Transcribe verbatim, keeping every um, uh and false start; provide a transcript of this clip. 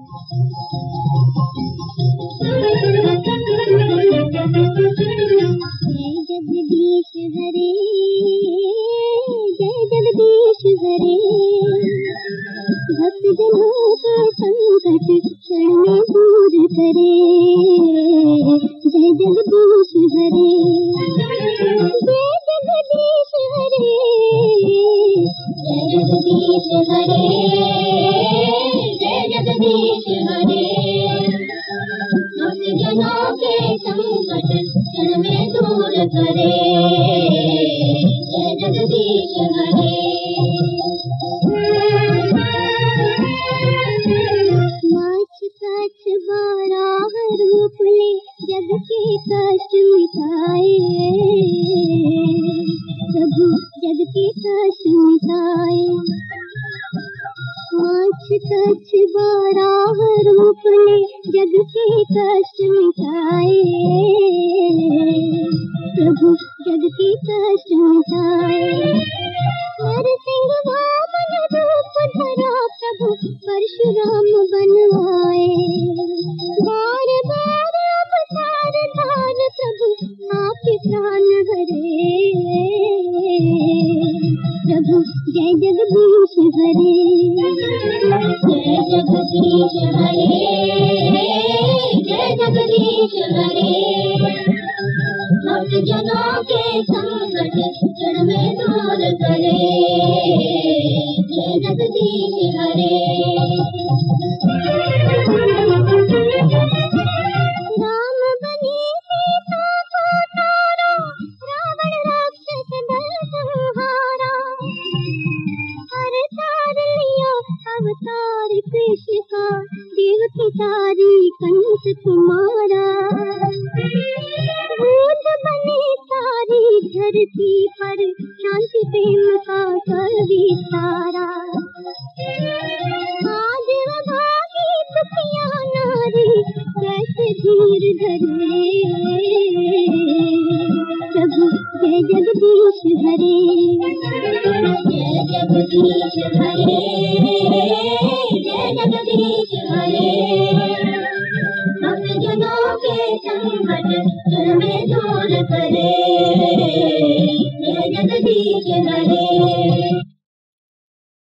जगदीश हरे, जय जगदीश हरे, भक्त जनों का संकट क्षण में दूर करे। जय जगदीश हरे, जय जगदीश हरे, जय जगदीश हरे, जय जगदीश हरे, भक्त जनों के संकट क्षण में दूर करे। जय जगदीश हरे। माछ काछ बारह रूप ले जग के कष्ट मिटाए, प्रभु जग के कष्ट मिटाए। माछ काछ बारह रूप ले जग के कष्ट मिटाए, प्रभु जग के कष्ट मिटाए। नरसिंह वामन रूप धरा प्रभु परशुराम बनवाए। बार बार अवतार धार प्रभु आपके प्राण हरे। प्रभु जय जगदीश हरे, जय जगदीश हरे, जय जगदीश हरे, भक्त जनों के संकट क्षण में दूर करे। जय जगदीश हरे। राम बने सीता को तारा, रावण राक्षस दल संहारा। हर तार लिया अवतार कृष्ण का, देवकी तारी कंस कुमारा। भूत बने सारी धरती पर, शांति प्रेम का कर विस्तारा। आज अभागी दुखिया नारी कैसे धीर धरे। प्रभु जय जगदीश हरे, जय जगदीश हरे, जय जगदीश हरे, भक्त जनों के संकट क्षण में दूर करे। जय जगदीश हरे।